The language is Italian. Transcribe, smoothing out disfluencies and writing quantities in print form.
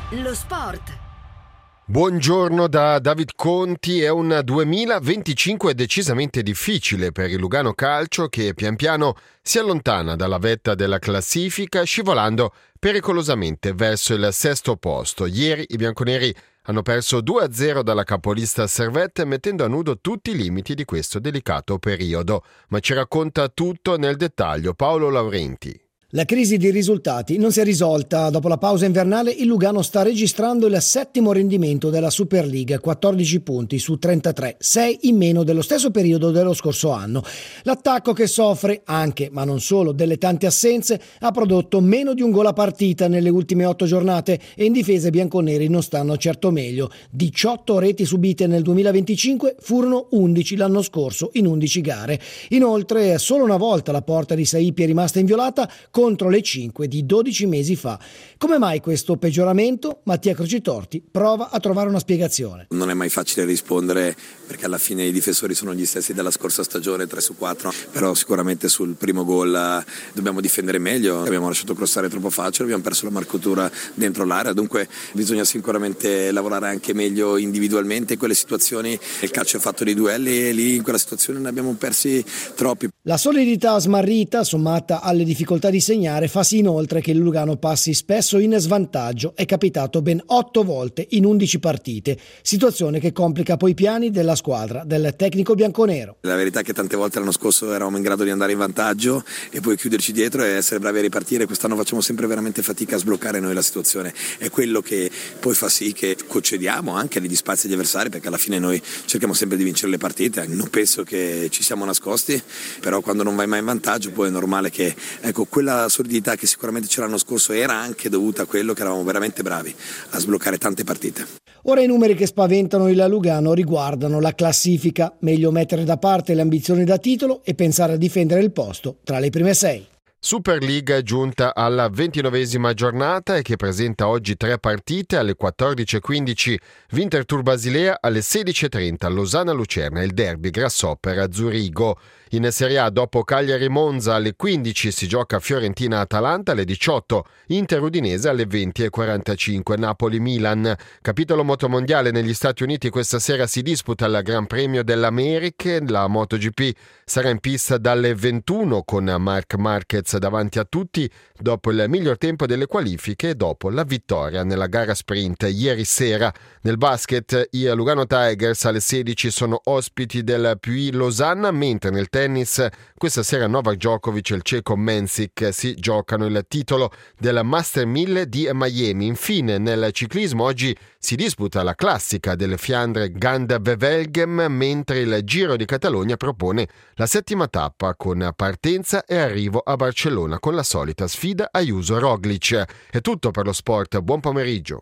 Lo sport. Buongiorno da David Conti. È un 2025 decisamente difficile per il Lugano Calcio, che pian piano si allontana dalla vetta della classifica, scivolando pericolosamente verso il sesto posto. Ieri i bianconeri hanno perso 2-0 dalla capolista Servette, mettendo a nudo tutti i limiti di questo delicato periodo. Ma ci racconta tutto nel dettaglio Paolo Laurenti. La crisi di risultati non si è risolta. Dopo la pausa invernale il Lugano sta registrando il settimo rendimento della Superliga, 14 punti su 33, 6 in meno dello stesso periodo dello scorso anno. L'attacco, che soffre anche, ma non solo, delle tante assenze, ha prodotto meno di un gol a partita nelle ultime 8 giornate e in difesa i bianconeri non stanno certo meglio. 18 reti subite nel 2025, furono 11 l'anno scorso in 11 gare. Inoltre solo una volta la porta di Saipi è rimasta inviolata, contro le 5 di 12 mesi fa. Come mai questo peggioramento? Mattia Crocitorti prova a trovare una spiegazione. Non è mai facile rispondere, perché alla fine i difensori sono gli stessi della scorsa stagione, 3 su 4, però sicuramente sul primo gol dobbiamo difendere meglio. Abbiamo lasciato crossare troppo facile, abbiamo perso la marcatura dentro l'area, dunque bisogna sicuramente lavorare anche meglio individualmente in quelle situazioni. Il calcio è fatto di duelli e lì in quella situazione ne abbiamo persi troppi. La solidità smarrita, sommata alle difficoltà di segnare, fa sì inoltre che il Lugano passi spesso in svantaggio. È capitato ben 8 volte in 11 partite, situazione che complica poi i piani della squadra del tecnico bianconero. La verità è che tante volte l'anno scorso eravamo in grado di andare in vantaggio e poi chiuderci dietro e essere bravi a ripartire. Quest'anno facciamo sempre veramente fatica a sbloccare noi la situazione. È quello che poi fa sì che concediamo anche degli spazi agli avversari, perché alla fine noi cerchiamo sempre di vincere le partite. Non penso che ci siamo nascosti, però quando non vai mai in vantaggio poi è normale che quella solidità che sicuramente c'era l'anno scorso era anche dovuta a quello che eravamo veramente bravi a sbloccare tante partite. Ora i numeri che spaventano il Lugano riguardano la classifica. Meglio mettere da parte le ambizioni da titolo e pensare a difendere il posto tra le prime 6. Superliga è giunta alla 29esima giornata e che presenta oggi 3 partite: alle 14.15 Winterthur Basilea, alle 16.30 Losanna Lucerna e il derby Grasshopper Zurigo. In Serie A, dopo Cagliari Monza, alle 15 si gioca Fiorentina Atalanta, alle 18 Inter Udinese, alle 20.45 Napoli Milan. Capitolo motomondiale: negli Stati Uniti questa sera si disputa il Gran Premio delle Americhe. La MotoGP sarà in pista dalle 21 con Marc Marquez davanti a tutti dopo il miglior tempo delle qualifiche e dopo la vittoria nella gara sprint ieri sera. Nel basket i Lugano Tigers alle 16 sono ospiti del Puy Losanna, mentre nel tennis questa sera Novak Djokovic e il ceco Mensik si giocano il titolo del Master 1000 di Miami. Infine nel ciclismo oggi si disputa la classica del Fiandre Gand-Wevelgem, mentre il Giro di Catalogna propone la 7ª tappa con partenza e arrivo a Barcellona con la solita sfida Ayuso-Roglic. È tutto per lo sport, buon pomeriggio.